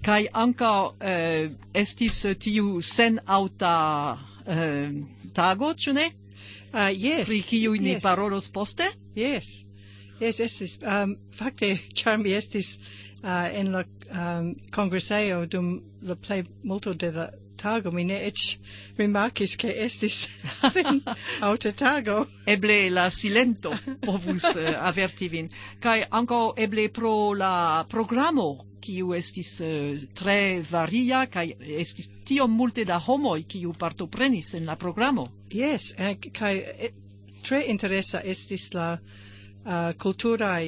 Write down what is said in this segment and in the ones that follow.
Kai ankaŭ estis tiu sen aŭta tago, ĉu ne? Yes. Pri kiu ni yes. parolos poste? Yes. Yes, estis. Fakte, ĉar mi estis en la kongresejo dum la plej multo de la tago, mi ne eĉ rimarkis ke estis sen aŭta tago. Eble la silento povus averti vin. Kaj ankaŭ eble pro la programo, kiu estis tre varia, kaj estis tiom multe da homoj, kiu partoprenis en la programo. Yes, kaj tre interesa estis la kulturaj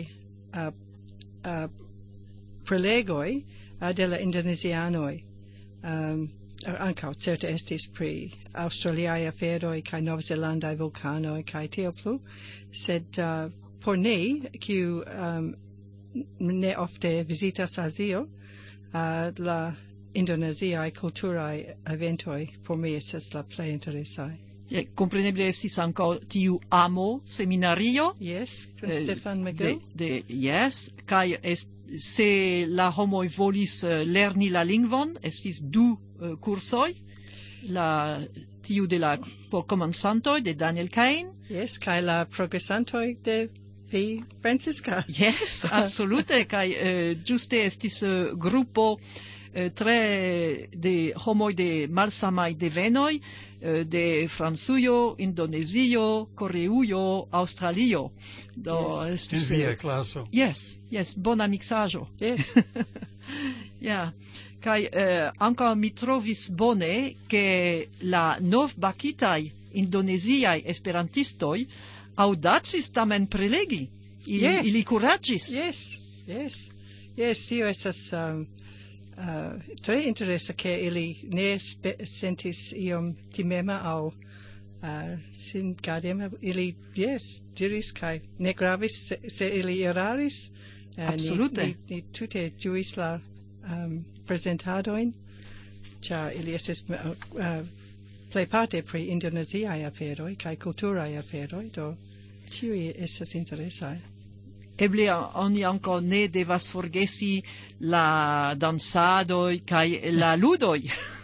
prelegoj de la indonezianoj. Ankaŭ certe estis pri aŭstraliaj aferoj kaj novzelandaj vulkanoj kaj tio plu, sed por ni, kiu ne ofte vizitas Azio, la indoneziaj kulturaj eventoj por mi estas la plej interesaj. Compreneble estis ankaŭ tiu amo seminario. Yes, con Stefan Miguel. Yes, kaj se la homoj volis lerni la lingvon, estis du kursoj, tiu de la por komencantoj de Daniel Cain. Yes, kaj la progresantoj de vi, Francisca. Yes, absolute, kaj ĝuste estis grupo tre de homoj de malsamaj devenoj, de Francujo, Indonezio, Koreujo, Aŭstralio. Do estis via klaso. Yes, bona miksaĵo. Yes. Ja. Kaj ankaŭ mi trovis bone, ke la novbakitaj indoneziaj esperantistoj aŭdacis tamen prelegi. Ili kuraĝis. Yes, tio estas tre interesa ke ili ne sentis iom timema aŭ singardema. Ili diris kaj ne gravis se ili eraris. Absolute. Ni tute ĝuis la presentadojn, ĉar ili estis plejparte pri indoneziaj aferoj kaj kulturaj aferoj, do ĉiuj estas interesaj. Eble oni ankaŭ ne devas forgesi la dansadoj kaj la ludoj.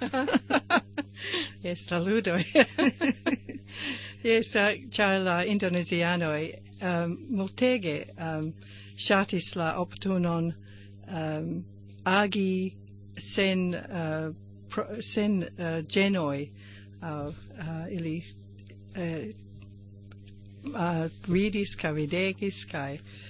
Yes, la ludoj. Yes, ĉar la indonezianoj multege ŝatis la oportunon agi sen ĝenoj. Ili ridis kaj ridegis kaj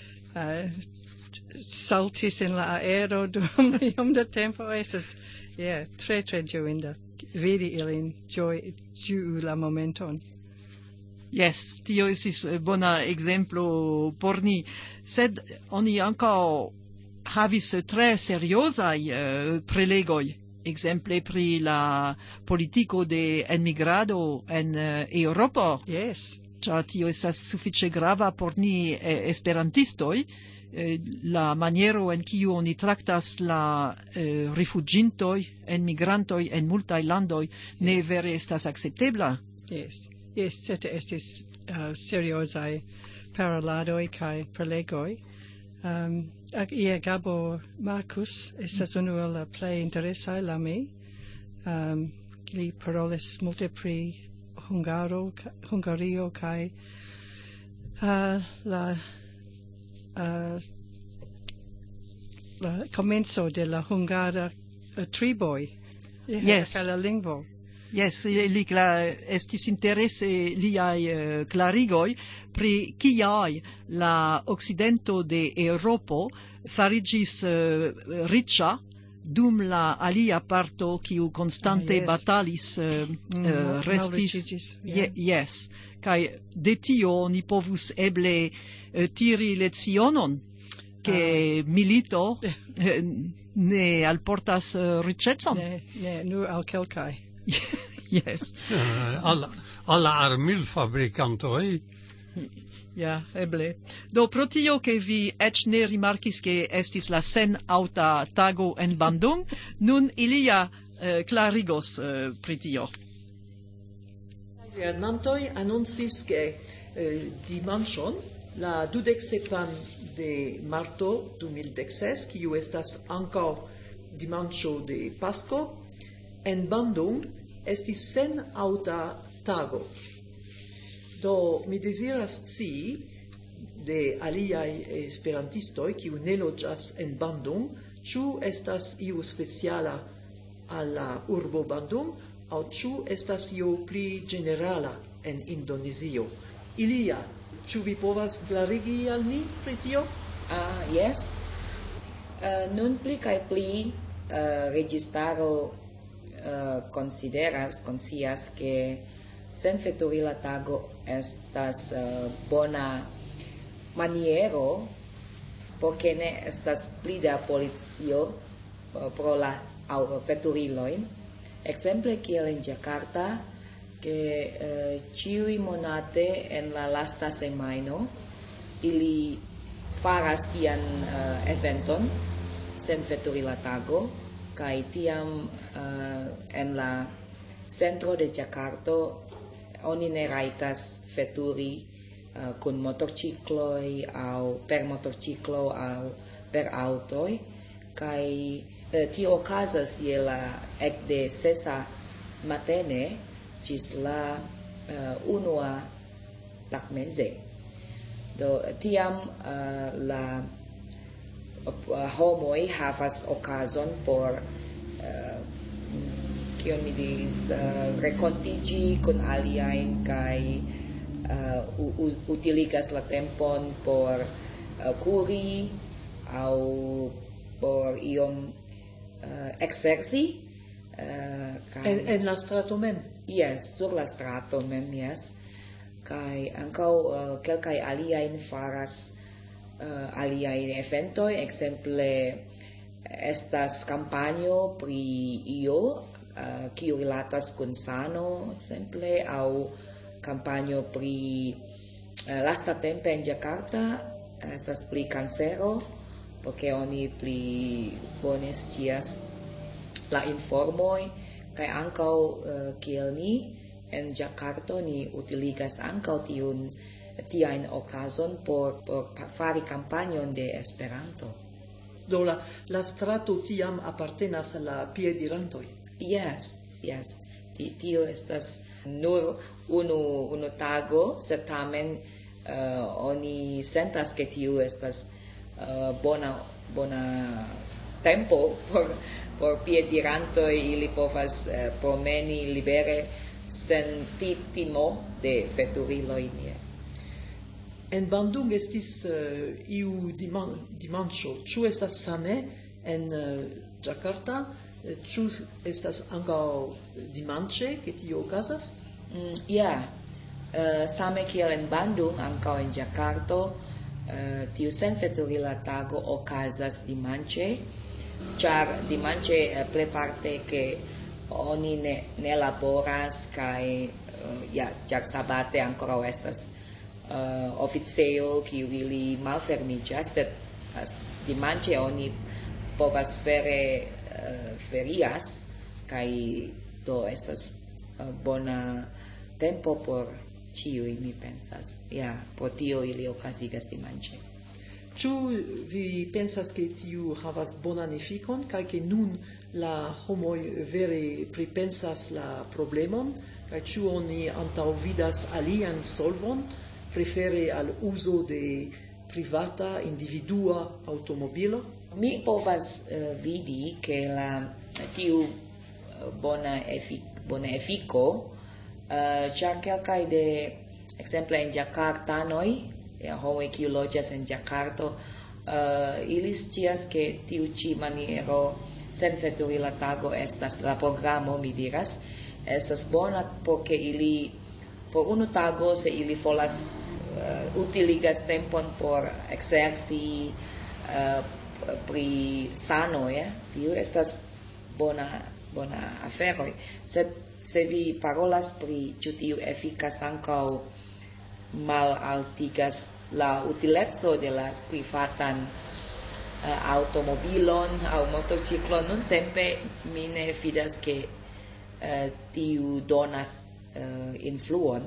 saltis en la aero dum iom da tempo. Estas tre ĝuinda vidi ilin ĝuu la momenton. Yes, tio estis bona ekzemplo por ni, sed oni ankaŭ havis tre seriozaj prelegoj, ekzemple pri la politiko de enmigrado en Eŭropo. Yes. Ĉar tio estas sufiĉe grava por ni esperantistoj, la maniero en kiu oni traktas la rifuĝintoj, enmigrantoj en multaj landoj ne vere estas akceptebla. Yes, certe estis seriozaj paroladoj kaj prelegoj. Gabo Marcus estas unu el la plej interesaj la mi. Li parolis multe pri Hungario kaj la komenco de la hungara triboj kaj la lingvo. Yes, estis interese liaj klarigoj pri kiaj la okcidento de Eŭropo fariĝis riĉa dum la alia parto kiu konstante batalis restis. Yes, kaj de tio ni povus eble tiri lecionon ke milito ne alportas riĉecon. Ne, nur al kelkaj. Yes. Alla armilfabrikantoj. Ja, eble. Do pro tio ke vi eĉ ne rimarkis ke estis la sen aŭta tago en Bandung, nun ilia klarigos pri tio. Guvernantoj anoncis ke dimanĉon, la 27 de marto 2016, kiu estas ankaŭ dimanĉo de Pasko, en Bandung estis sen aŭta tago. Do mi deziras scii de aliaj esperantistoj kiu ne loĝas en Bandung, ĉu estas iu speciala al la urbo Bandung aŭ ĉu estas io pli ĝenerala en Indonezio. Ilia, ĉu vi povas klarigi al ni pri tio? Yes. Nun pli kaj pli registaro konscias ke senveturila tago estas bona maniero por ke ne estas pli da policio pro la veturilojn. Ekzemple kiel en Jakarta, ke ĉiuj monate en la lasta semajno ili faras tian eventon senveturila tago, kaj tiam en la centro de Jakarto oni ne rajtas veturi kun motorcikloj aŭ per motorciklo aŭ per aŭtoj, kaj tio okazas je la ekde 6 matene ĝis la unua tagmeze. Do tiam la homoj havas okazon por kion mi diris renkontiĝi kun aliajn kaj utiligas la tempon por kuri aŭ por iom ekzerci En la strato mem? Yes, sur la strato mem, yes. Kaj ankaŭ kelkaj aliajn faras aliajn eventoj, ekzemple estas kampanjo pri io kiu rilatas kun sano, ekzemple, aŭ kampanjo pri lastatempe en Jakarta estas pri kancero, porque oni pli bone scias la informoj, kaj ankaŭ kiel ni en Jakarto ni utiligas ankaŭ tiajn okazon por fari kampanjon de Esperanto. Do la strato tiam apartenas al la piedirantoj? Yes. Tio estas nur unu tago, sed tamen oni sentas ke tiu estas bona tempo por piedirantoj, ili povas promeni libere sen timo de veturiloj. En Bandung estis iu dimanĉo. Ĉu estas same en Jakarta? Ĉu estas ankaŭ dimanĉe ke tio okazas? Same kiel en Bandung, ankaŭ en Jakarto, tiu senveturila tago okazas dimanĉe, ĉar dimanĉe plejparte ke oni ne laboras kaj ĉar sabate ankoraŭ estas oficejo kiu ili malfermiĝas, sed dimanĉe oni povas vere ferias kaj do estas bona tempo por ĉiuj, mi pensas. Pro tio ili okazigas dimanĉe. Ĉu vi pensas ke tiu havas bonan efikon kaj ke nun la homoj vere pripensas la problemon kaj ĉu oni antaŭvidas alian solvon prefere al uzo de privata individua aŭtomobilo? Mi povas vidi ke tiu bona efiko, ĉar kelkaj de ekzemple en Jakartanoj, homoj kiu loĝas en Jakarto, ili scias ke tiu ĉi maniero senveturila tago estas la programo, mi diras, estas bona por ke ili por unu tago se ili volas utiligas tempon por ekzerci pri sano, tio estas bona afero. Sed se vi parolas pri ĉu tiu efikas ankaŭ malaltigas la utileco de la privatan automobilon aŭ motorciklon, nuntempe mi ne vidas ke tiu donas influon,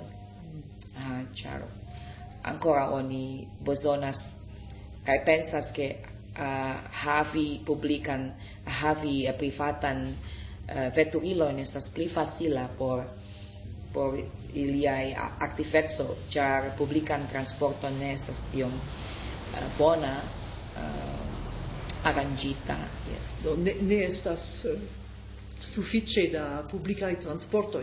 ĉar ankoraŭ oni bezonas kaj pensas ke havi publican, havi privatan veturilojn estas pli facila por iliaj aktiveco, ĉar publikan transporton ne estas tiom bona aranĝita. Yes. Do ne estas sufiĉe da publikaj transportoj.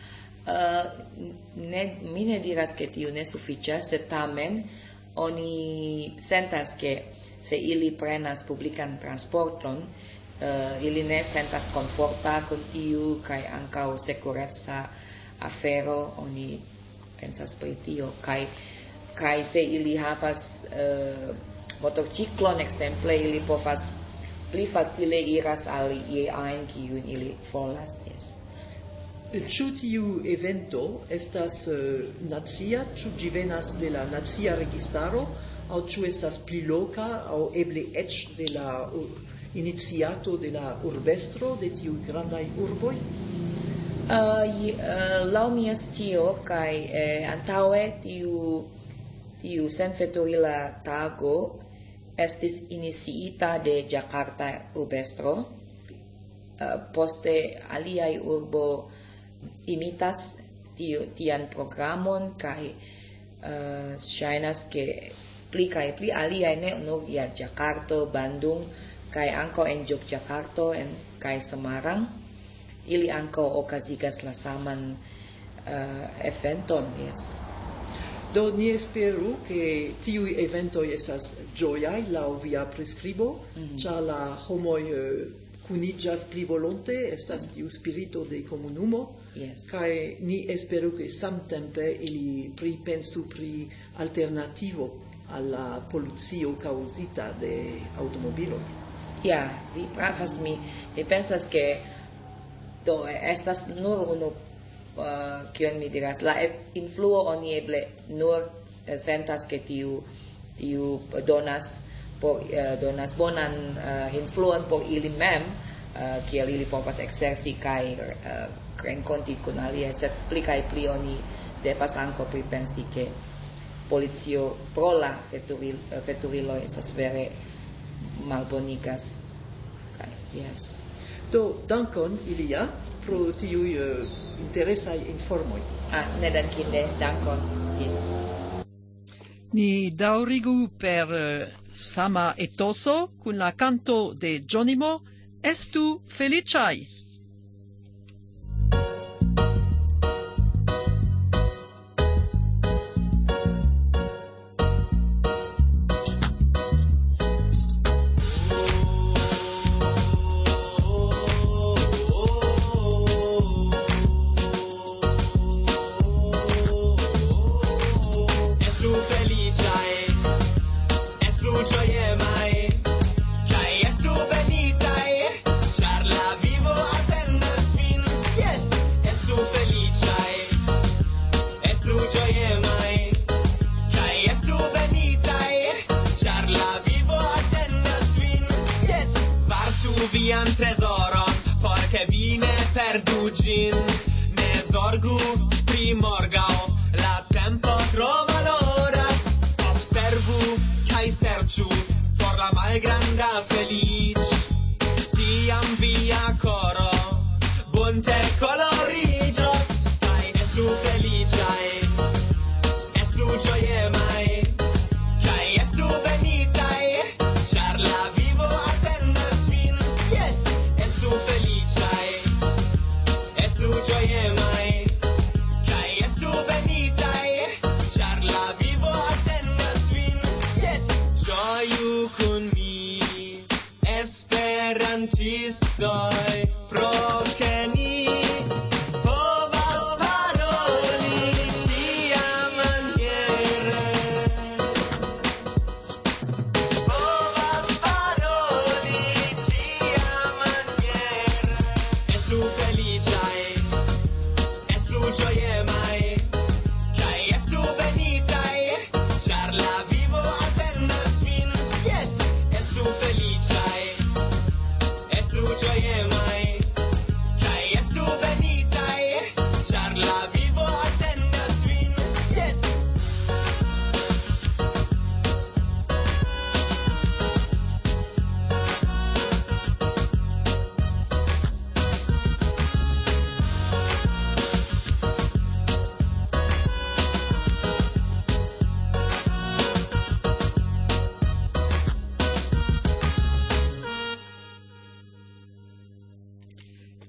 Mi ne diras ke tiu ne sufiĉas, sed tamen oni sentas ke se ili prenas publikan transporton, ili ne sentas komforta kun tiu kaj ankaŭ sekureca afero, oni pensas pri tio, kaj se ili havas motorciklon ekzemple, ili povas pli facile iras al ie ajn kiun ili volas. Yes. Ĉu tiu evento estas nacia, ĉu ĝi venas de la nacia registaro, aŭ ĉu estas pli loka, aŭ eble eĉ de la iniciato de la urbestro de tiuj grandaj urboj? Laŭ mia scio kaj antaŭe tiu senveturila tago estis iniciita de Jakarta urbestro, poste aliaj urbo imitas tian programon kaj ŝajnas ke pli kaj pli aliaj, ne nur Jakarto, Bandung kaj ankaŭ en Jogjakarto kaj Semarang, ili ankaŭ okazigas la saman eventon. Yes. Do ni esperu ke tiuj eventoj estas ĝojaj laŭ via priskribo, ĉar la homoj kuniĝas pli volonte, estas tiu spirito de komunumo, kaj ni esperu ke samtempe ili pripensu pri alternativo al la polucio kaŭzita de aŭtomobiloj. Ja, vi pravas, mi pensas ke do estas nur unu kion mi diras, la influo oni eble nur sentas ke tiu donas bonan influon por ili mem, kiel ili povas ekzerci kaj renkonti kun aliaj, sed pli kaj pli oni devas ankaŭ pripensi ke policio pro la veturiloj estas vere malbonigas. Yes. Do dankon Ilia pro tiuj interesaj informoj. Nedankinde, dankon. Yes. Ni daŭrigu per sama etoso kun la kanto de Jonimo, Estu feliĉaj! Vian trezoron, porque vi ne perdu ĝin. Ne zorgu pri morgaŭ, la tempo tro valoras. Observu kaj serĉu for la malgranda feliĉ. Tiam via koro bunte koloriĝos. Kaj estu feliĉaj, estu ĝojemaj, kaj estu benitaj, ĉar la vivo atendas vin. Yes, estu feliĉaj, estu ĝojemaj, kaj estu benitaj, ĉar la vivo atendas vin. Yes, ĝoju kun mi, esperantistoj, pro ke ni povas paroli tiamaniere. Povas paroli tiamaniere. Estu feliĉaj, estu ĝojemaj, kaj estu benitaj, ĉar la vivo atendas vin. Yes, estu feliĉaj, estu ĝojemaj, kaj estu benitaj, ĉar la vivo atendas vin. Yes.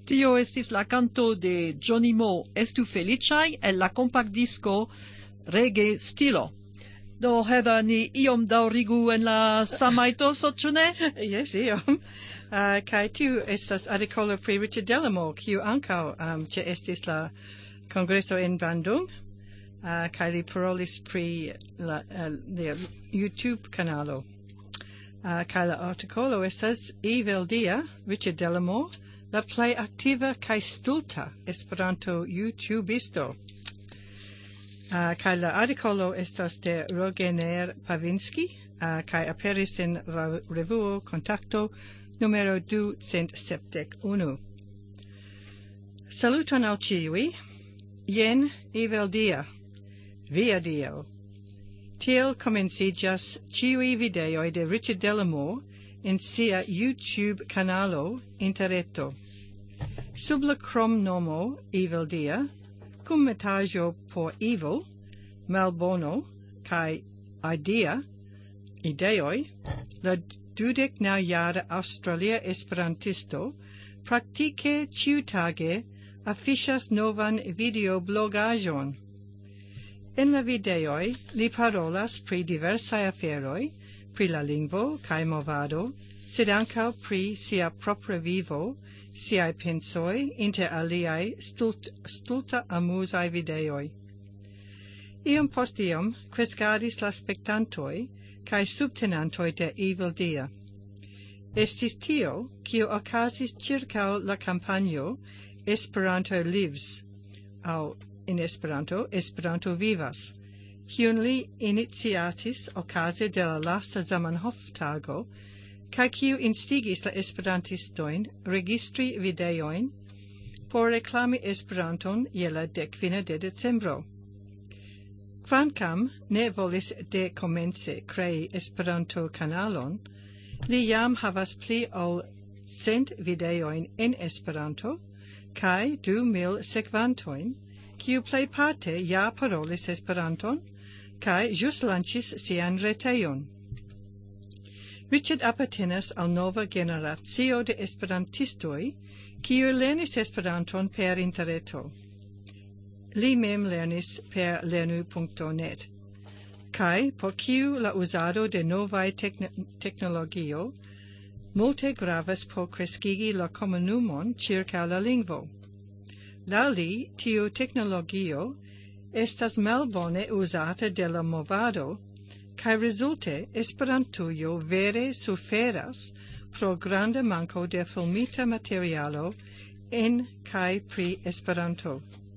Tio estis la canto de Johnny Mo Estu Felicai el la compact disco Reggae Stilo. Do, Heather, ni iom daŭrigu en la samaitoso, ĉu ne? Yes, iom. Kai tiu estas artikolo pri Richard Delamore, kiu ankaŭ ĉeestis la kongreso en Bandung, kai li parolis pri la YouTube kanalo. Kai la artikolo estas Evil Dia, Richard Delamore, la plej aktiva kaj stulta Esperanto YouTubisto. Kai la artikolo estas de Rogener Pavinsky, kai aperis en revuo Kontakto numero 271. Saluton al ĉiuj. Jen Evil Dia, via Dio. Tiel komenciĝas ĉiuj videoj de Richard Delamore en sia YouTube kanalo Interreto. Sub la kromnomo Evil Dia, cum metaĵo por evil, malbono, kaj ideoj, la 29-jara aŭstralia esperantisto praktike ĉiutage afiŝas novan videoblogaĵon. En la videoj li parolas pri diversaj aferoj, pri la lingvo kaj movado, sed ankaŭ pri sia propra vivo, siaj pensoj, inter aliaj stulta amuzaj videoj. Iom post iom kreskadis la spektantoj kaj subtenantoj de Evil Dia. Estis tio, kio okazis ĉirkaŭ la kampanjo Esperanto Lives, aŭ en Esperanto, Esperanto Vivas, kiun li iniciatis okaze de la lasta Zamenhof-tago, kaj kiu instigis la esperantistojn registri videojn por reklami Esperanton je la 15 de decembro. Kvankam ne volis dekomence krei Esperanto-kanalon, li jam havas pli ol 100 videojn en Esperanto kaj 2000 sekvantojn, kiu plejparte ja parolis Esperanton kaj ĵus lanĉis sian retejon. Richard apartenas al nova generacio de esperantistoj, kiuj lernis Esperanton per interreto. Li mem lernis per lernu.net, kaj por kiu la uzado de novaj teknologio multe gravas por kreskigi la komunumon ĉirkaŭ la lingvo. Laŭ li, tiu teknologio estas malbone uzata de la movado, kaj rezulte Esperantujo vere suferas pro granda manko de filmita materialo en kaj pri Esperanto.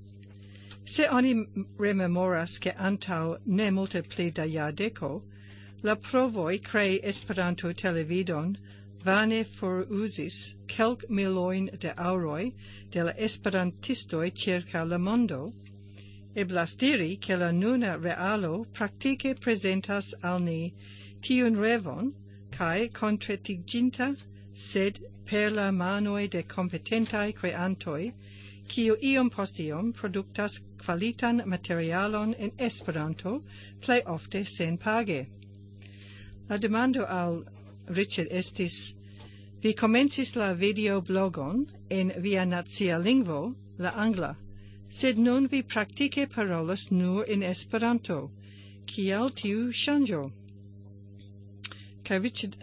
Se oni rememoras ke antaŭ ne multe pli da jardeko, la provoj krei Esperanto televidon vane foruzis kelkmilojn de aŭroj de la esperantistoj ĉirkaŭ la mondo, eblas diri ke la nuna realo praktike prezentas al ni tiun revon kaj konkretiĝinta, sed per la manoj de kompetentaj kreantoj, kiu iom post iom produktas kvalitan materialon en Esperanto, plej ofte senpage. La demando al Richard estis: vi komencis la videoblogon en via nacia lingvo, la angla, sed nun vi praktike parolas nur en Esperanto. Kial tiu ŝanĝo? Kaj Richard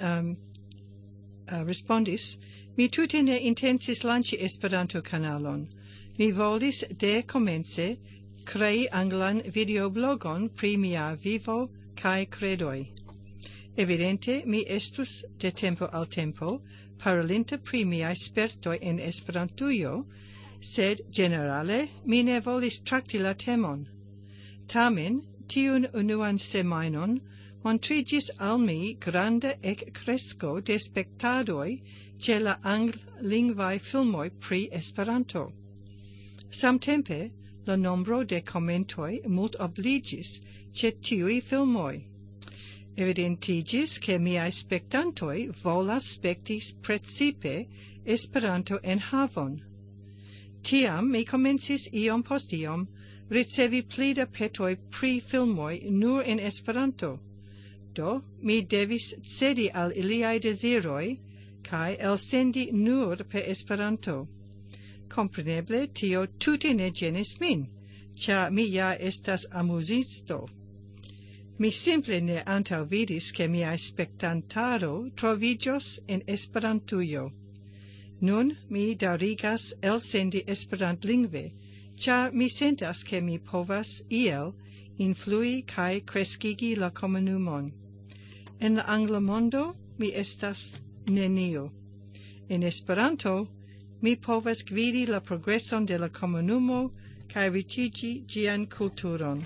respondis: mi tute ne intencis lanĉi Esperanto-kanalon. Mi volis dekomence krei anglan videoblogon pri mia vivo kaj kredoj. Evidente mi estus de tempo al tempo parolinta pri miaj spertoj en Esperantujo, sed generale mi ne volis trakti la temon. Tamen, tiun unuan semajnon montriĝis al mi granda ekkresko de spektadoj ĉe la angllingvaj filmoj pri Esperanto. Samtempe, la nombro de komentoj multobliĝis ĉe tiuj filmoj. Evidentiĝis ke miaj spektantoj volas spekti precipe Esperanto-enhavon. Tiam mi komencis iom post iom ricevi pli da petoj pri filmoj nur en Esperanto. Do, mi devis cedi al iliaj deziroj kaj elsendi nur per Esperanto. compreneble tio tute ne genis min, cia mi ja estas amusisto. Mi simple ne antaŭvidis ke miaj spektantaro troviĝos en Esperantujo. Nun mi daŭrigas elsendi esperantlingve, ĉar mi sentas ke mi povas iel influi kaj kreskigi la komunumon. En la angla mondo mi estas nenio. En Esperanto mi povas gvidi la progreson de la komunumo kaj riĉigi ĝian kulturon.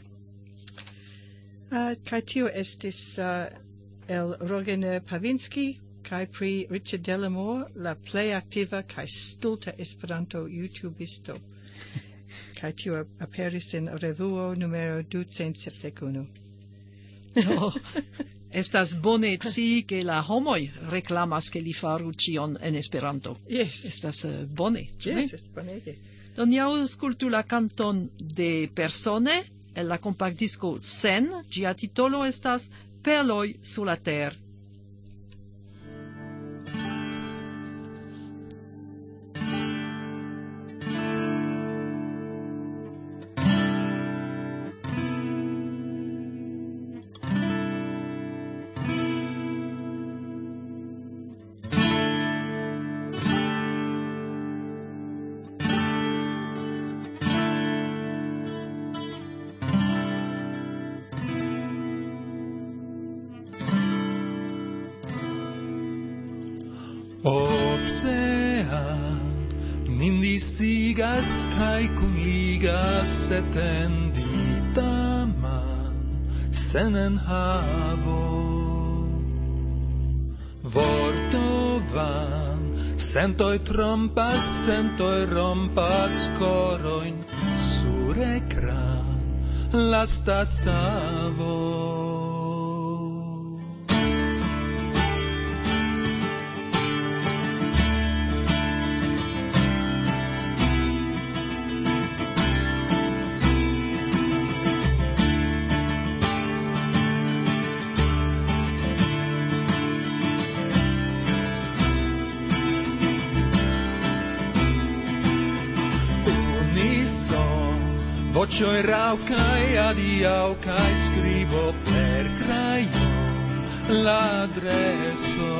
Kaj tio estis el Roger Pavinski kaj pri Richard Delamore, la plej aktiva kaj stulta Esperanto YouTubisto. Kaj tio aperis en revuo numero 271. Estas bone scii ke la homoj reklamas ke li faru ĉion en Esperanto. Yes. Estas bone, ĉu ne? Yes, es bonege. Do ni aŭskultu la kanton de Persone el la kompaktdisko Sen, ĝia titolo estas Perloj sur la terre. Ocean nindisigas kai kunligas etendita man senen havo vorto van sentoi rompas coroin sur ekran lasta savo. Vocioi raucai adiaucai scrivo per crayon l'adresso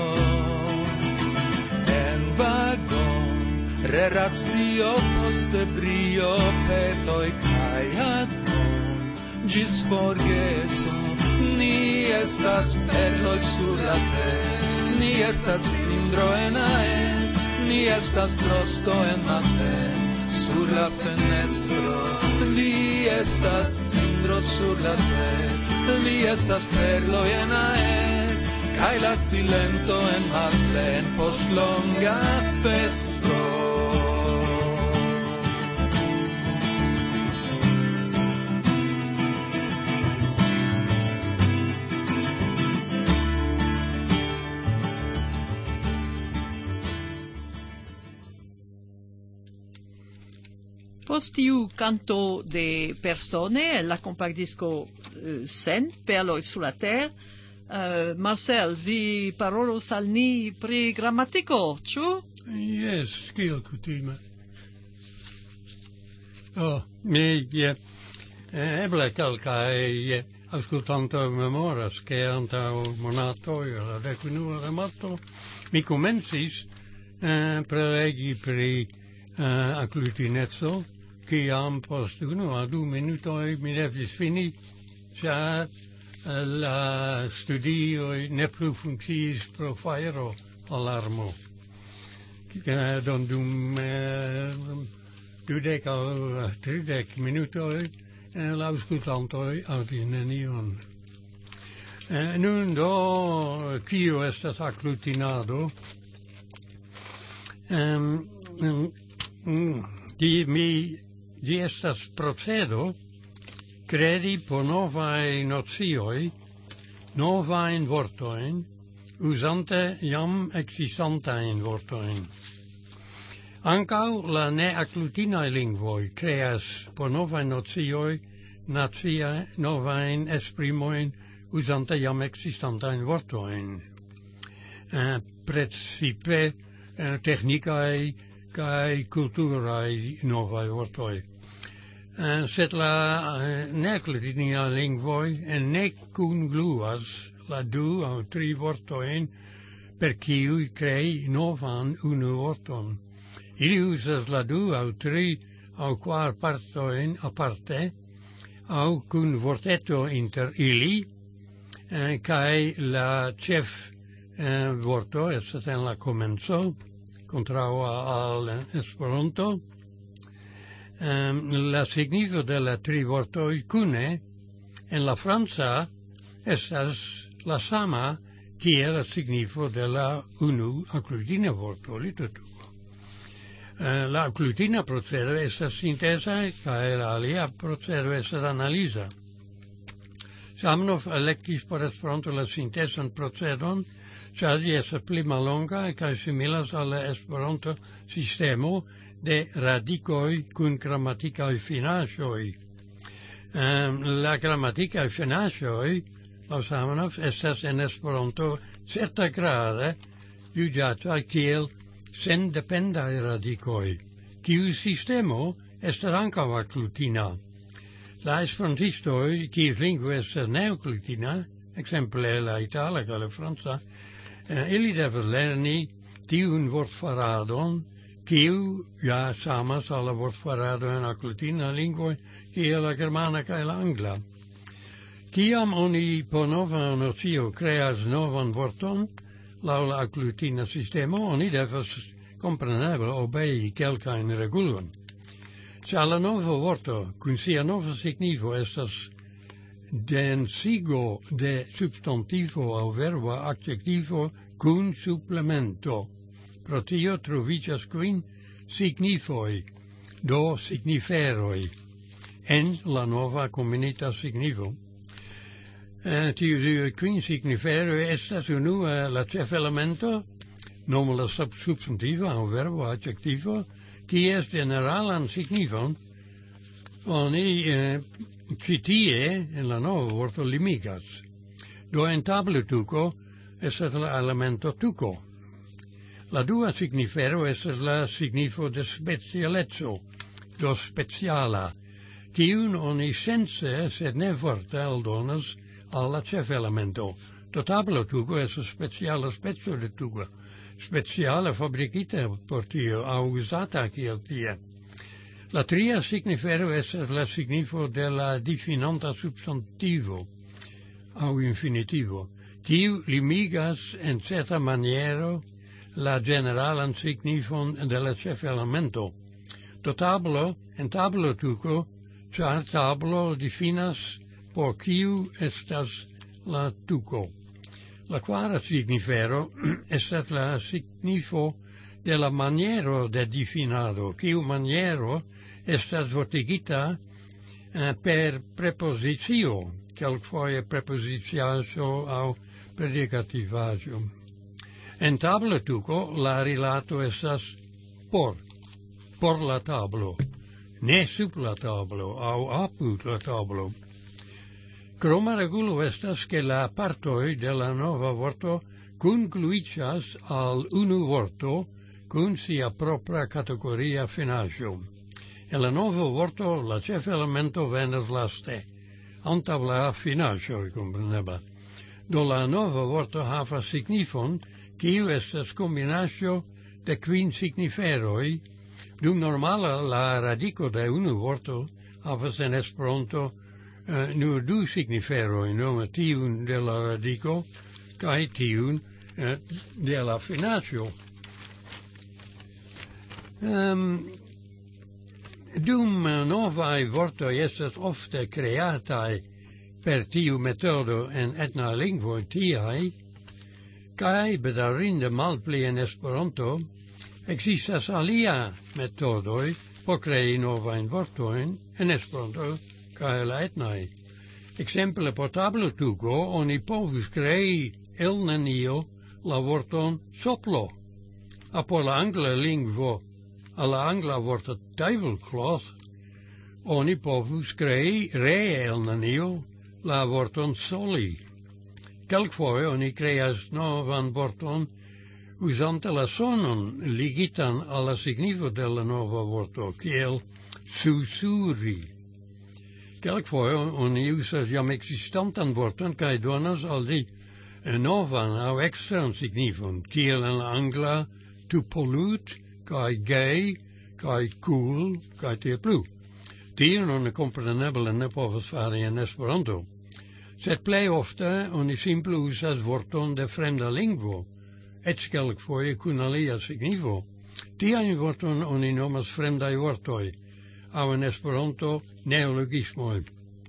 en vagon rerazio poste brio petoi kai adon gis forgeso ni estas perloi sur la terre ni estas cindro en aer ni estas frosto en mater sur la fenestro li estas cindro sur la terre li estas perlo en aer kaj la silento en malplen post longa festo. Post tiu canto de Persone, la compactdisco Sen, Perloj sur la terre, Marcel, vi parolos al ni pri grammatiko, ĉu? Yes, kiel kutime. Eble kelkaj aŭskultantoj memoras, ke antaŭ monatoj, la 11. marto, mi komencis prelegi pri aglutineco, kiam post 1 a 2 minutoj mi devis fini, ĉar la studioj ne plu funkciis pro fajro alarmo. Dum 20 aŭ 30 minutoj la aŭskultantoj aŭdis nenion. Nun do, kio estas aglutinado? Ĝi estas procedo kredi por novaj nocioj, novajn vortojn, uzante jam ekzistantajn vortojn. Ankaŭ la neaglutinaj lingvoj kreas por novaj nocioj novajn esprimojn uzante jam ekzistantajn vortojn. Precipe technikaj kai culturai novae vortoi. Sed la neclitinia lingvoi en ne congluas la 2 au 3 vortoin per kiui crei novan unu vorton. Ili usas la 2 au 3 au 4 partoin aparte, au cun vorteto inter ili, cae la cef vorto estet en la comenzo, contraua al Esperanto. La signifo de la 3 vortoi cune, en la Franza, estas la sama kiel la signifo de la unu agglutina vorto, litutuko. La agglutina procedo estas sintesa, cae la alia procedo estas analisa. Zamenhof electis por Esperanto la sintesan procedon, ĉar ĝi estas pli mallonga kaj similas al la Esperanto sistemo de radikoj kun gramatikaj finaĵoj. La gramatikaj finaĵoj, laŭ Zamenhof, estas en Esperanto certagrade juĝataj kiel sendependaj radikoj, kiu sistemo estas ankaŭ agglutina. La esperantistoj, kies lingvo estas neagglutina, ekzemple la itala kaj la franca, ili devas lerni tiun vortfaradon, kiu ja samas al la vortfarado en agglutina lingvoj, kiel la germana kaj la angla. Kiam oni por nova nocio kreas novan vorton, laŭ la agglutina sistemo, oni devas kompreneble obei kelkajn regulojn. Ĉar la nova vorto kun sia nova signifo estas densigo de substantivo aŭ verbo adjektivo kun suplemento. Pro tio troviĝas kvin signifoj, do signiferoj, en la nova kombinita signifo. Tiu kvin signiferoj estas unue la ĉefelemento, nomo la substantivo aŭ verbo adjektivo, kies generalan signifon oni ĉi tie en la nova vorto limigas. Do en tablotuko estas la elemento tuko. La dua signifero estas la signifo de specialeco, do speciala, kiun oni sense sed ne vorte aldonas al la ĉefelemento. Do tablotuko estas speciala speco de tuko, speciale fabricita por tio, aŭ uzata kiel tie. La tria signifero estas la signifo de la difinanta substantivo, aŭ infinitivo, kiu limigas en certa maniero la generalan signifon de la ĉefelemento. Do tablo, en tablotuko, ĉar tablo difinas por kiu estas la tuko. La kvara signifero estas la signifo de la maniero de difinado, kiu maniero estas vortigita per prepozicio, kelkfoje prepoziciaĵo aŭ predikativaĵo. En tablotuko la rilato estas por la tablo, ne sub la tablo aŭ apud la tablo. Kroma regulo estas ke la partoj de la nova vorto kungluiĝas al unu vorto kun sia propra kategoria finaĵo. En la nova vorto la ĉefelemento venas laste, antaŭ la finaĵoj, kompreneble. Do la nova vorto havas signifon, kiu estas kombinaĵo de kvin signiferoj, dum normala la radiko de unu vorto havas en Esperanto nur 2 signiferoj, nome tiun de la radiko kaj tiun de la finaĵo. Dum novaj vortoj estas ofte kreataj per tiu metodo en etna lingvo tiaj, kaj bedaŭrinde malpli en Esperanto, ekzistas alia metodoj por krei novajn vortojn en Esperanto kaj la etnaj. Ekzemple por tablotuko oni povus krei el nenio la vorton soplo. A por la angla lingvo, a la angla vorto tablecloth, oni povus krei ree el nenio la vorton soli. Kelkfoje oni kreas novan vorton usante la sonon ligitan alla signifo de la nova vorto, kiel susuri. Kelkfoje oni usas jam existantan vorton kaj donas al di novan aŭ ekstran signifon, kiel en la angla to pollute, kaj gay, kaj cool, kaj tiel plu. Tion oni kompreneble ne povas fari en Esperanto. Sed plej ofte oni simple usas vorton de fremda lingvo, eĉ kelkfoje kun alia signifo. Tiajn vorton oni nomas fremdaj vortoj, aŭ en Esperanto neologismoj.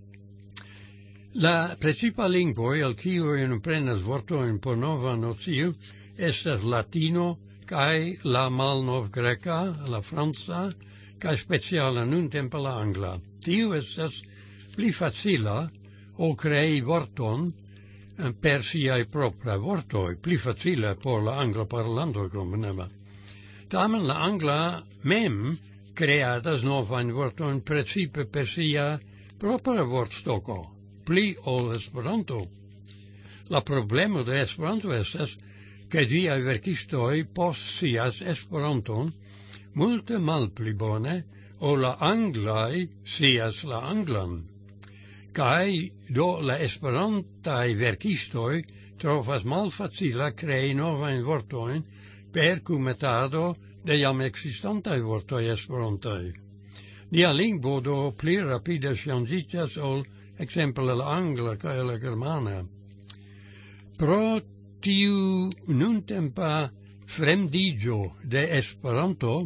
La precipa lingvoj al kiuj oni prenas vortojn por nova nocio estas latino kaj la malnovgreka, la franca, kaj speciala nuntempa la angla. Tio estas pli facila ol krei vorton per siaj propra vortoj, pli facile por la angla parlanto komprenebla. Tamen la angla mem kreadas novajn vortojn precipe per sia propra vortstoko, pli ol Esperanto. La problemo de Esperanto estas ke ĝiaj verkistoj posscias Esperanton multe malpli bone ol la anglaj scias la anglan. Kaj do la esperantaj verkistoj trovas malfacila krei novajn vortojn per kunmetado de jam ekzistantaj vortoj esperantaj. Nia lingvo do pli rapide ŝanĝiĝas ol ekzemple la angla kaj la germana. Pro tiu nuntempa fremdiĝo de Esperanto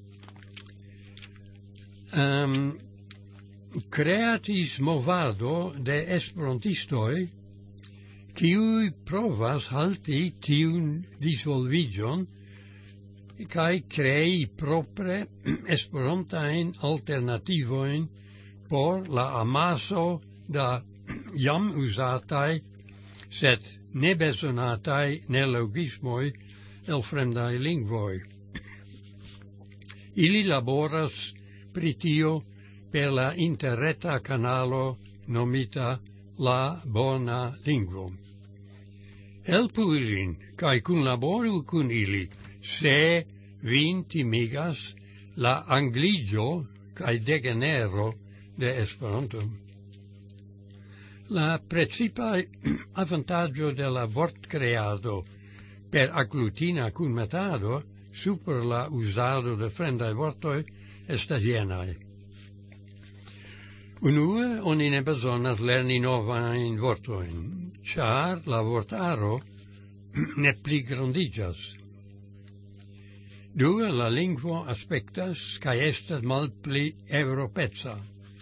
creatis movado de esperantistoj, kiuj provas halti tiun disvolviĝon kaj krei propre esperantajn alternativojn por la amaso da jam uzataj, sed nebezonataj neologismoj el fremdaj lingvoj. Ili laboras pri tio per la interreta kanalo nomita la bona lingvo. Helpu ilin kaj kunlaboru kun ili, se vin timigas la angliĝo kaj degenero de Esperanto. La precipa avantaggio de la vortkreado per aglutina kunmetado super la uzado de fremdaj vortoj estas jenaj. Unue oni ne bezonas lerni novajn vortojn, ĉar la vortaro ne pligrandiĝas. Due la lingvo aspektas kaj estas malpli eŭropeca.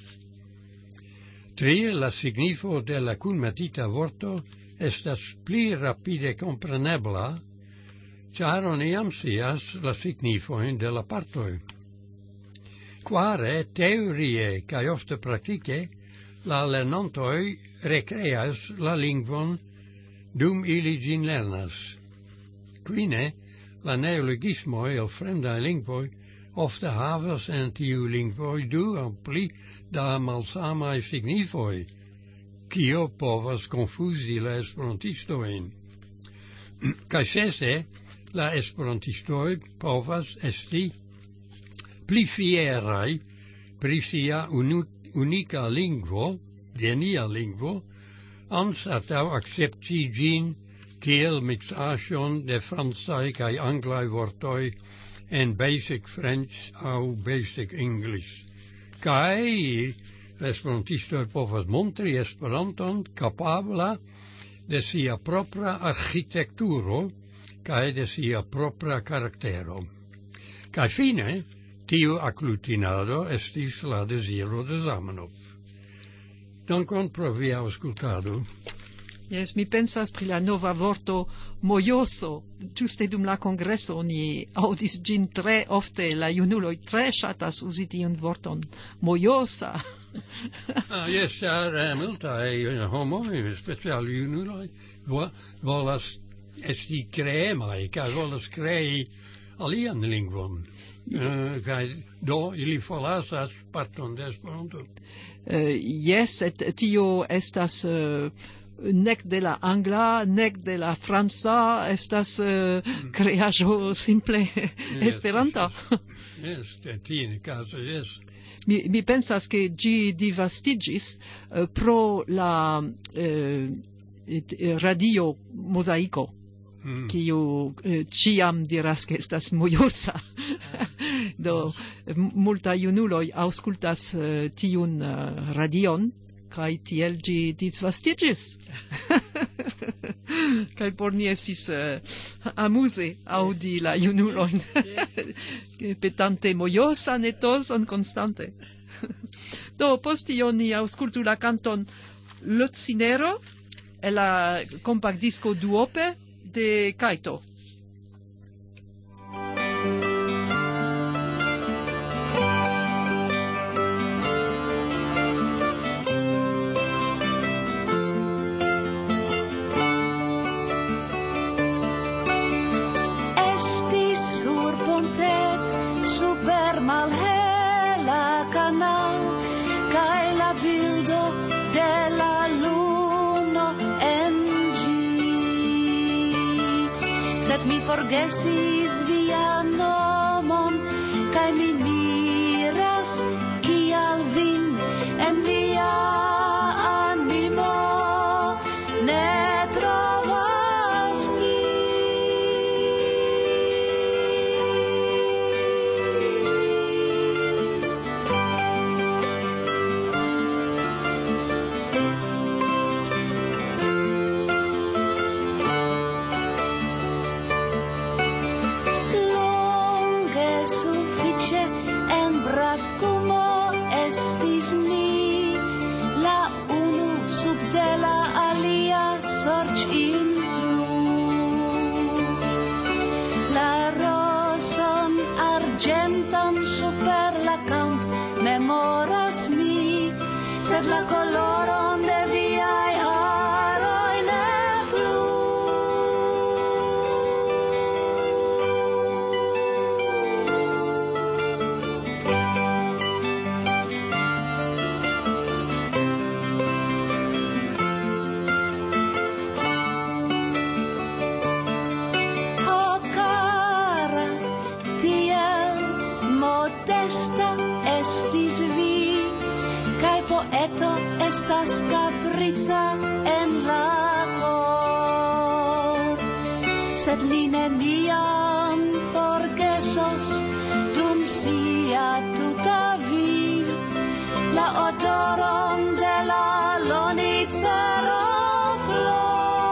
Trie la signifo de la kunmetita vorto estas pli rapide komprenebla, ĉar oni jam scias la signifojn de la partoj. Quare teorie kaj ofte praktike la lernantoj rekreas la lingvon dum ili ĝin lernas. Kvine la neologismoj el fremdaj lingvoj ofte havas en tiu lingvoj du aŭ pli da malsamaj signifoj, kio povas konfuzi la esperantistojn. Kaj sese la esperantistoj povas esti pli fieraj pri sia unika lingvo, genia lingvo, anstataŭ akcepti ĝin kiel miksaĵon de francaj kaj anglaj vortoj en Basic French aŭ Basic English. Kaj la esperantistoj povas montri Esperanton kapabla de sia propra arĥitekturo kaj de sia propra karaktero. Kaj fine, tiu aglutinado estis la deziro de Zamenhof. Dankon pro via aŭskultado. Yes, mi pensas pri la nova vorto mojoso. Ĝuste dum la kongreso ni aŭdis ĝin tre ofte. La junuloj tre ŝatas uzi tiun vorton mojosa. Jes, ĉar multaj homoj, speciale junuloj, volas esti kreemaj kaj volas krei alian lingvon. Kaj do ili forlasas parton de Esperanto. Yes, et tio estas nec de la angla, nec de la franca, estas creaĵo simple Esperanta. Yes, in caso, yes. Mi pensas che gi divastiĝis pro la radio Mosaico, kiu ciam diras che estas mojosa. Do multa junuloj aŭskultas tiun radion, kaj tiel gi disvastiĝis. Kaj por ni estis amuse aŭdi la junulojn petante mojosa netoson konstante. Do post tio ni aŭskultu la kanton Locinero el la compact disco duope de Kaito. Estis sur pontet super malhela canal, kaj la bildo de la luno en ĝi. Sed mi forgesis via nomon, kaj mi miras kial vin en mia animo ne trovas mi. Sufiĉe en brakumo estis ni, la unu sub de la alia sorĉinflu. La rozon arĝentan super la kamp memoras mi, sed la koloron de viaj haroj ne plu. Modesta estis vi, kaj poeto estas kaprica en la kor. Sed li neniam forgesos dum sia tuta viv la odoron de la lonicero flor.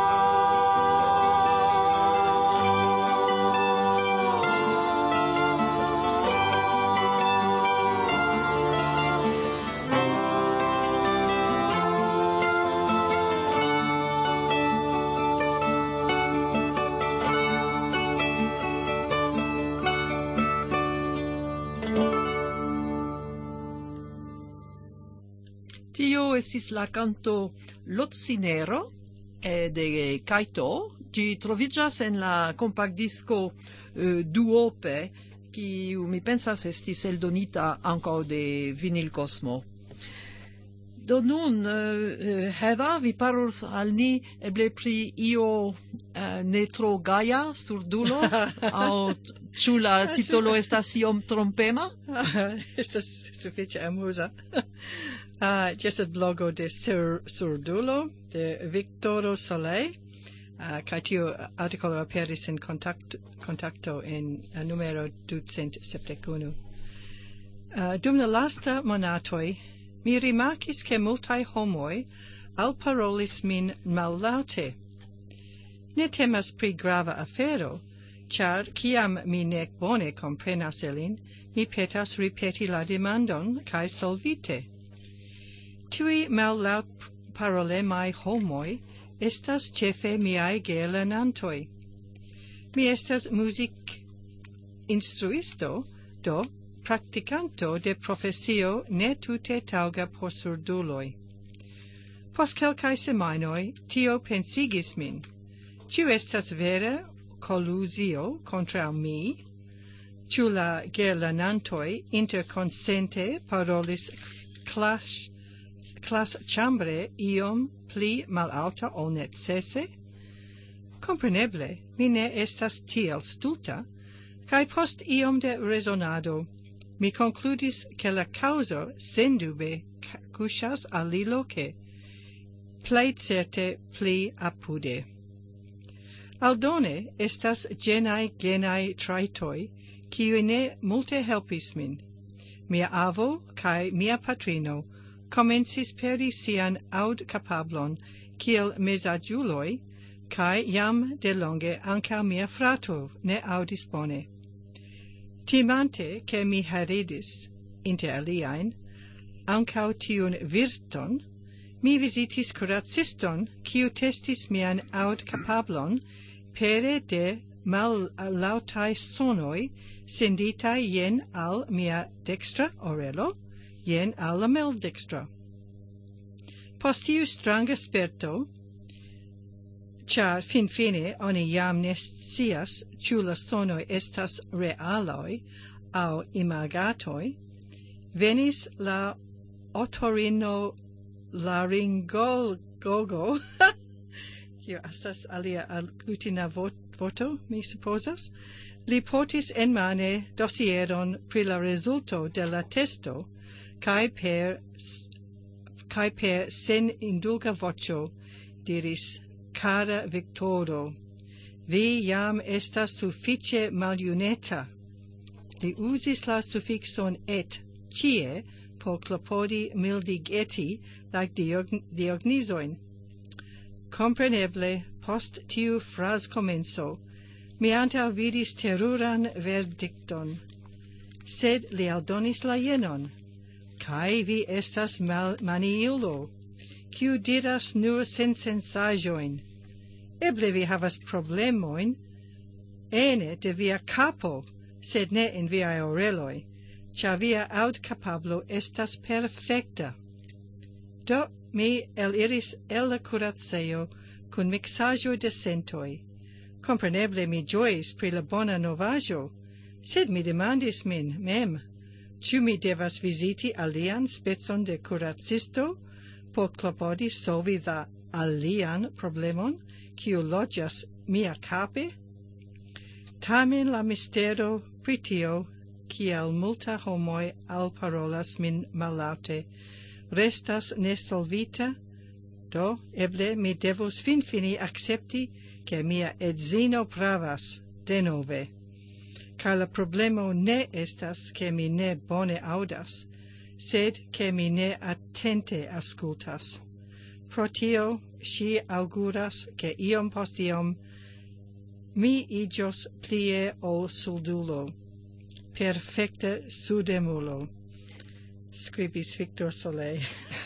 Tio estis la canto Locinero de Kaito. Gi troviĝas en la compact disco duope, kiu mi pensas estis eldonita ankaŭ de Vinyl Cosmo. Do nun, Heather, vi parols al ni eble pri io ne tro gaja surdulo, aŭ ĉu la titolo estas iom trompema? Estas sufiĉe amuza. Ĝestas blogo de surdulo de Victoro Soleil, kaj tiu artikolo aperis en kontakto en numero 271. Dum la lasta monatoj mi rimarkis ke multaj homoj alparolis min mallaŭte. Ne temas pri grava afero, ĉar kiam mi ne bone komprenas ilin, mi petas ripeti la demandon kaj solvite. Tui mallaŭtparolemaj homoj estas ĉefe miaj gelernantoj. Mi estas muzikinstruisto, do praktikanto de profesio ne tute taŭga por surduloj. Post kelkaj semajnoj tio pensigis min. Ĉu estas vera koluzio kontraŭ mi? Ĉu la gelernantoj interkonsente parolis clas chambre iom pli malalta ol necesse? Compreneble, mi ne estas tiel stulta, kai post iom de resonado, mi concludis che la causa sendube cushas aliloque, plei certe pli apude. Aldone estas genai traitoi, kiui ne multe helpis min. Mia avo kai mia patrino comencis perdi sian aud capablon kiel mesagiuloi, kai jam de longe anca mia frato ne audis bone. Timante che mi heredis, inter aliaen, ancau tiun virton, mi visitis curaciston, kiu testis mian aud capablon pere de mal-lautai sonoi senditai jen al mia dextra orelo, jen al la maldextra. Post tiu stranga sperto, char fin fine oni jam ne scias ciu la sonoi estas realoi au imagatoi, venis la otorino laringologo, kiu estas alia aglutina voto, mi supposas, li portis en mane dossieron pri la resulto de la testo, kai per sen indulga vocio diris: Cara Victoro, vi jam estas suffice maljuneta. Li usis la suffixon et cie por clopodi mildigeti la diognisoin. Compreneble, post tiu fras comenzo, mi antaŭ vidis teruran verdicton. Sed li aldonis la jenon: Kai vi estas maniulo, kiu diras nur sensensaĵojn. Eble vi havas problemojn ene de via capo, sed ne en viaj oreloj, ĉar via aŭdkapablo estas perfekta. Do mi eliris el la kuracejo kun miksaĵo de sentoj. Compreneble mi ĝojis pri la bona novaĵo, sed mi demandis min mem, ĉu mi devas viziti alian specon de kuracisto por klopodi solvi la alian problemon, kiu loĝas mia kape? Tamen la mistero pri tio, kiel multa homoj alparolas min mallaŭte, restas nesolvita, do eble mi devus finfine akcepti, ke mia edzino pravas denove. Kaj la problemo ne estas, ke mi ne bone aŭdas, sed ke mi ne atente aŭskultas. Pro tio, ŝi auguras, ke iom post iom mi iĝos plie ol surdulo, perfekta sudemulo. Skribis Victor Soleil.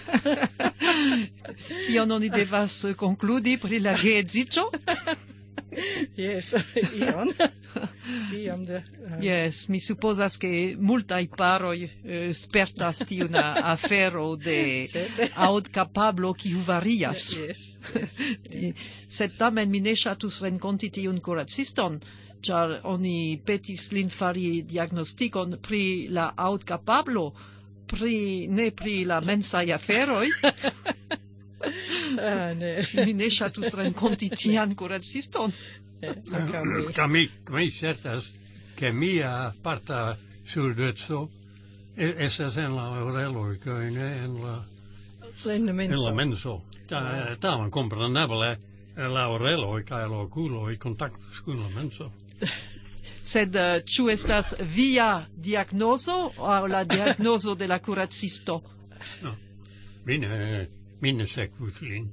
Kion oni devas konkludi pri la geedziĝo? Yes, iom de... Yes, mi supposas che multai paroi spertas tiun afero de audkapablo kiu varias. Yes. Sed tamen mi ne ŝatus renkonti tiun kuraciston, ĉar oni petis lin fari diagnostikon pri la audkapablo, ne pri la mensaj aferoj. Ne. Mi ne ŝatus renkonti tian kuraciston. Mi certas che mia parta surdeco estas en la oreloj kaj ne en la menso. Tamen kompreneble la oreloj kaj la okuloj kontaktas kun la menso. Sed ĉu estas via diagnozo aŭ la diagnozo de la kuracisto? No. Mi ne sekvus lin.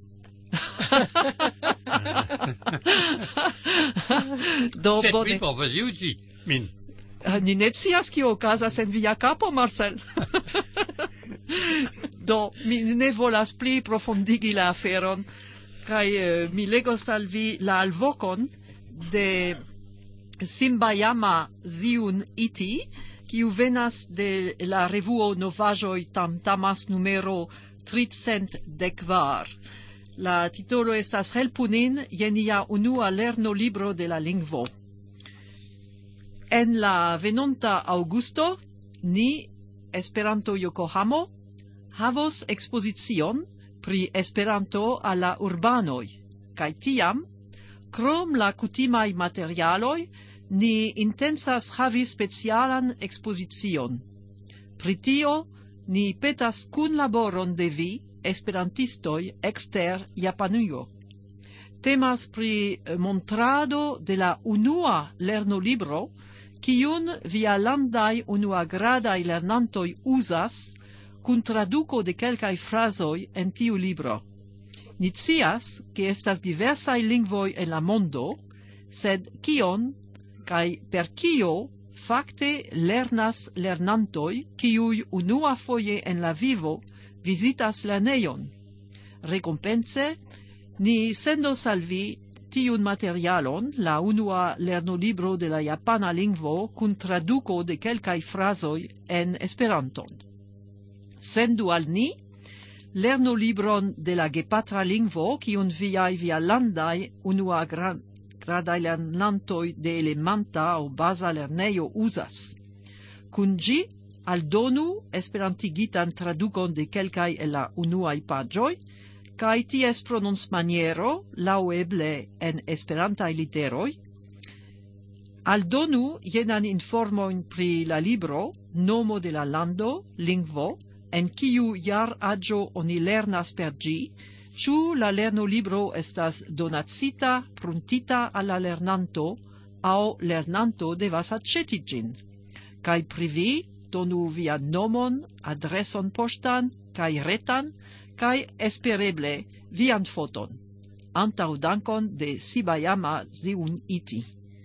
Sed vi povas juĝi min. Ni ne scias kio okazas en via kapo, Marcel. Do, mi ne volas pli profondigi la aferon, kaj mi legos al vi la alvokon de Simbayama Ziun Iti, kiu venas de la revuo Novaĵoj Tamtamas numero 314. La titolo estas Helpu nin, jen nia unua lernolibro de la lingvo. En la venonta aŭgusto, ni, Esperanto Yokohamo, havos expozicion pri Esperanto alla urbanoj, kaj tiam, krom la kutimaj materialoj, ni intensas havi specialan expozicion. Pri tio, ni petas kunlaboron de vi, esperantistoj ekster Japanujo. Temas pri montrado de la unua lernolibro, kiun via landaj unuagradaj lernantoj uzas, kun traduko de kelkaj frazoj en tiu libro. Ni scias, ke estas diversaj lingvoj en la mondo, sed kion kaj per kio fakte lernas lernantoj, kiuj unua foje en la vivo visitas lernejon. Recompense, ni sendos al vi tiun materialon, la unua lernolibro de la japana lingvo, kun traduko de kelkaj frazoj en Esperanton. Sendu al ni lernolibron de la gepatra lingvo, kiun via landaj unua gradaj lernantoj de elementa aŭ baza lernejo uzas. Kun ĝi aldonu esperantigitan tradukon de kelkaj el la unuaj paĝoj, kaj ties prononcmaniero laŭeble en esperantaj literoj. Aldonu jenan informojn pri la libro, nomo de la lando, lingvo, en kiu jaraĝo oni lernas per ĝi, ĉu la lernolibro estas donacita, pruntita al la lernanto, aŭ lernanto devas aĉeti ĝin. Kaj pri vi donu vian nomon, adreson poŝtan kaj retan, kaj espereble vian foton. Antaŭ dankon de Sibayama Ziun Iti.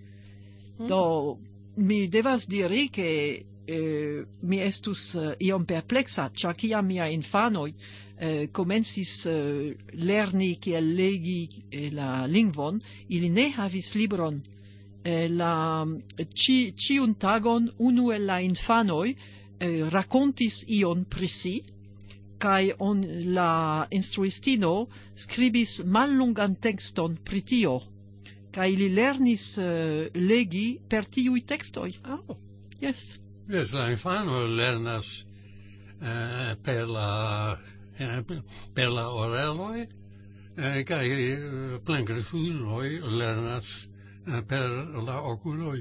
Do, mi devas diri ke mi estus iom perplexa, ĉar kiam miaj infanoj komencis lerni kiel legi la lingvon, ili ne havis libron. Ĉiun tagon unu el la infanoj rakontis ion pri si, kaj la instruistino skribis mallongan tekston pri tio, kaj ili lernis legi per tiuj tekstoj. Oh. Yes. Yes, la infano lernas per la oreloj, kaj plenkreskuloj lernas per la okuloj.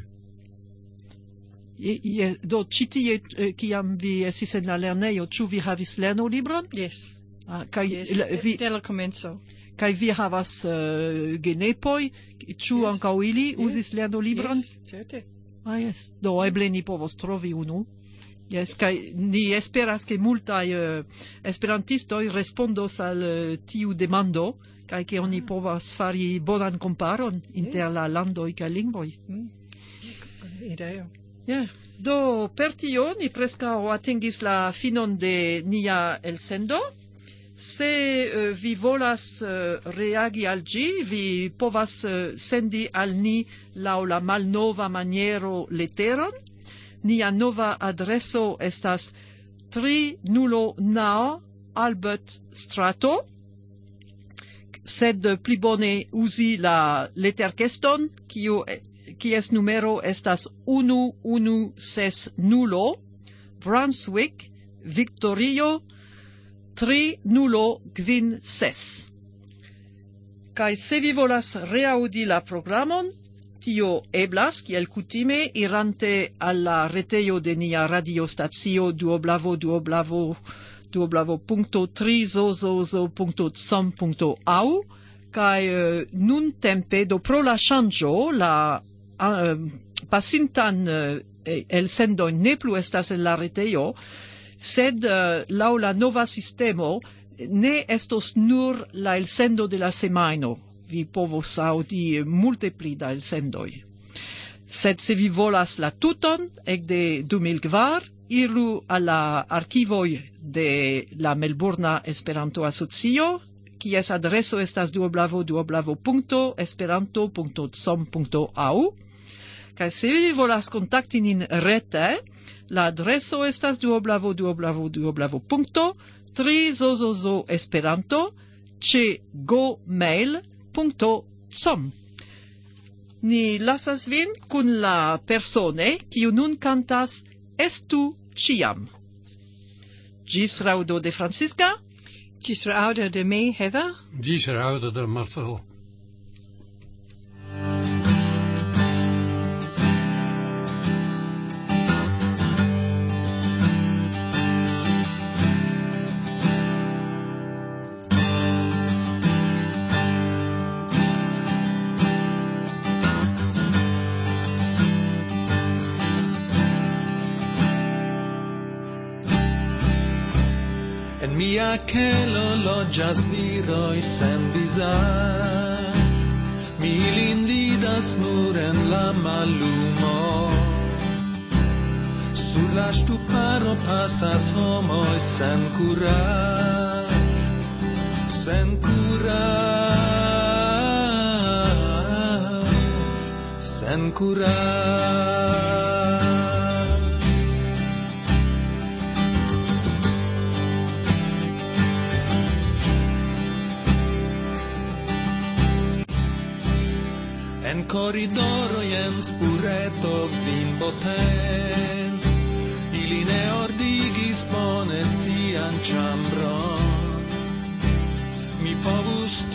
Do ĉi tie, kiam vi estis en la lernejo, ĉu vi havis lernolibron? Yes. Kaj De la komenco. Kaj vi havas genepoj, ĉu ankaŭ ili uzis lernolibron? Yes, certe. Yes. Do eble ni povos trovi unu. Yes, kaj ni esperas ke multaj esperantistoj respondos al tiu demando, kaj ke oni povas fari bonan komparon inter la landoj kaj lingvoj. Ideo. Yeah. Do per tio ni preskaŭ atingis la finon de nia elsendo. Se vi volas reagi al ĝi, vi povas sendi al ni laŭ la malnova maniero leteron. Nia nova adreso estas 309 Albert Strato, sed pli bone uzi la leterkeston, kies numero estas 1160 Brunswick, Victorio 3056. Kaj se vi volas reaŭdi la programon, tio eblas, kiel kutime, irante al la retejo de nia radiostacio www.3zozozo.com.au, kaj nuntempe do pro la ŝanĝo la pasintan elsendojn ne plu estas en la retejo, sed laŭ la nova sistemo ne estos nur la elsendo de la semajno. Vi povos aŭdi multe pli da elsendoj. Sed se vi volas la tuton, ekde 2004, iru al la arkivoj de la Melburna Esperanto-Asocio, kies adreso estas www.esperanto.com.au. Kaj se vi volas kontakti nin rete, la adreso estas www.3zozozoesperanto@gmail.com. Ni lasas vin kun la persone kiu nun kantas Estu ĉiam. Gis raudo de Francisca. Gis raudo de me, Heather. Gis raudo de Marcel. En mia celo loĝas viroj sen vizaĝ, mi ilin vidas nur en la mallumo. Sur la ŝtuparo pasas homoj sen kuraĝ, sen kuraĝ, sen kuraĝ. En corridoro en spureto fin boten,